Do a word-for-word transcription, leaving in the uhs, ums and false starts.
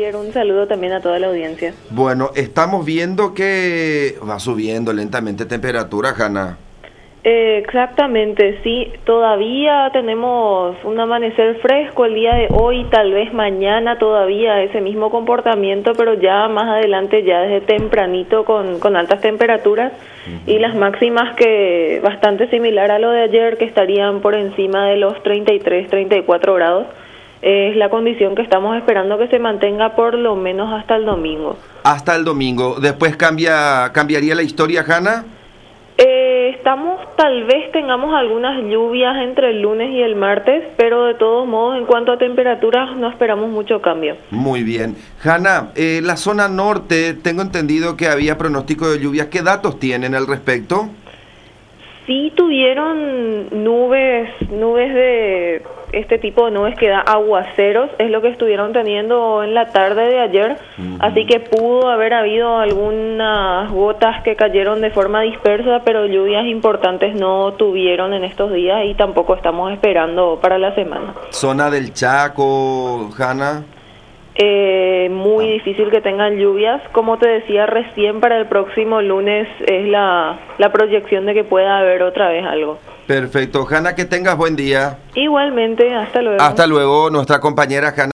Javier, un saludo también a toda la audiencia. Bueno, estamos viendo que va subiendo lentamente temperatura, Hanna. Eh, exactamente, sí, todavía tenemos un amanecer fresco el día de hoy, tal vez mañana todavía ese mismo comportamiento, pero ya más adelante, ya desde tempranito con, con altas temperaturas uh-huh. y las máximas que bastante similar a lo de ayer, que estarían por encima de los treinta y tres, treinta y cuatro grados. Es la condición que estamos esperando que se mantenga por lo menos hasta el domingo. Hasta el domingo. ¿Después cambia cambiaría la historia, Hanna? Eh, estamos, tal vez tengamos algunas lluvias entre el lunes y el martes, pero de todos modos, en cuanto a temperaturas, no esperamos mucho cambio. Muy bien. Hanna, eh, la zona norte, tengo entendido que había pronóstico de lluvias. ¿Qué datos tienen al respecto? Sí tuvieron nubes, nubes de este tipo de nubes que da aguaceros, es lo que estuvieron teniendo en la tarde de ayer, uh-huh. así que pudo haber habido algunas gotas que cayeron de forma dispersa, pero lluvias importantes no tuvieron en estos días y tampoco estamos esperando para la semana. ¿Zona del Chaco, Hanna? Eh, muy ah. difícil que tengan lluvias. Como te decía recién, para el próximo lunes es la, la proyección de que pueda haber otra vez algo. Perfecto. Hanna, que tengas buen día. Igualmente, hasta luego. Hasta luego, nuestra compañera Hanna.